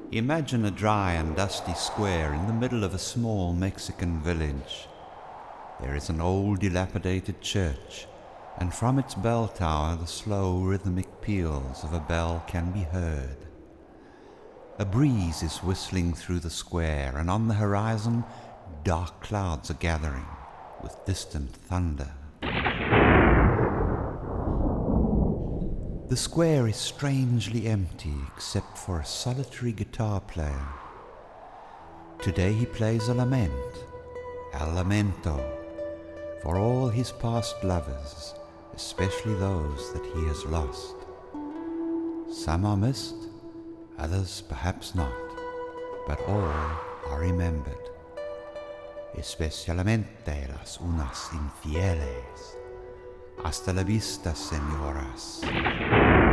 Imagine a dry and dusty square in the middle of a small Mexican village. There is an old dilapidated church, and from its bell tower the slow rhythmic peals of a bell can be heard. A breeze is whistling through the square, and on the horizon dark clouds are gathering with distant thunder. The square is strangely empty except for a solitary guitar player. Today he plays a lament, El Lamento, for all his past lovers, especially those that he has lost. Some are missed, others perhaps not, but all are remembered. Especialmente las unas infieles. Hasta la vista, señoras.